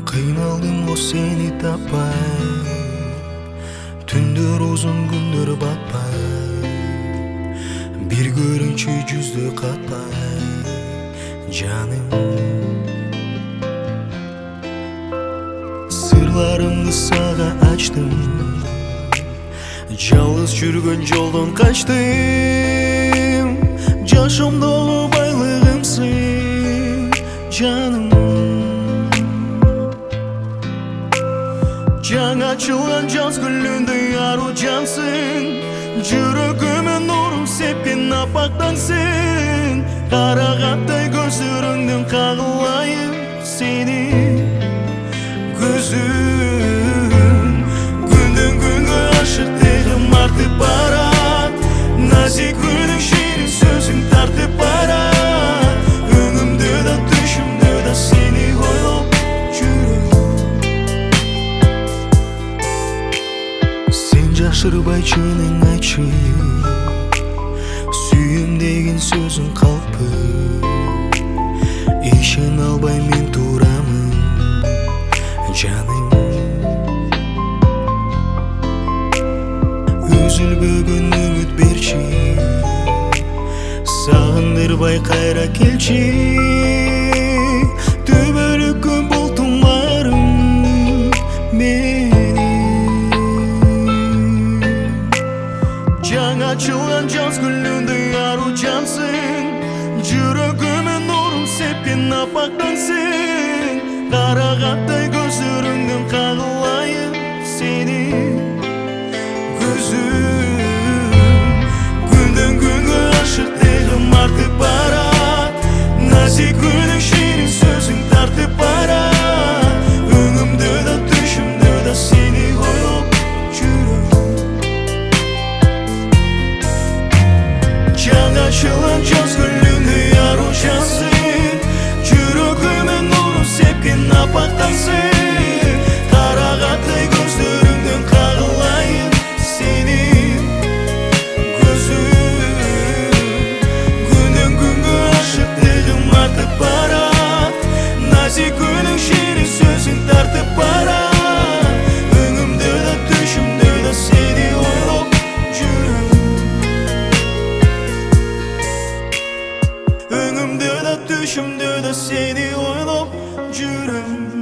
Kıynaldım o seni tapay, tündür uzun gündür batpay, bir görünçü yüzlü katpay canım. Sırlarımды sağa açtım, жалғыз жүрген жолдан kaçtım. Жашым dolu байлығымсың жаным. Жаңа açılған жаз гүліндей ару жансың, жүрегіме нұрын сепкен аппақтансың. Қарағаттай көздеріңнен қағылайын сені көзің. Күнден күнге ғашықтығым артып барат, нәзік гүлдің шерін сөзің тартып барат. Өңімде да түшімде да сені ойлап жүрем. Сен жашырбай шының айтшы, сүйем деген сөзің қалпы. Ишен албай мен турамын жаным. Үзілбөгөн үміт берші, сағындырбай қайра келші. Төбөлүккө бол тұмарым менің. Жаңа açılған жаз гүліндей ару жансың, жүрегіме нұрын сепкен аппақтансың. Қарағаттай көздеріңнен қағылайын сені көзің. Күнден күнге ғашықтығым артып барат, нәзік гүлдің шерін сөзің тартып барат. Өңімде да түшімде да сені ойлап жүрем. Жаңа açылған жаз гүліндей ару жансың, жүрегіме нұрын сепкен аппақтансың. Қарағаттай көздеріңнен қағылайын сені көзің. Күннен күнге ғашықтығым артып барат, нәзік гүлдің шерін сөзің тартып барат. Өңімде да түшімде да сені ойлап жүрем. Өңімде да түшімде да сені ойлап жүрем.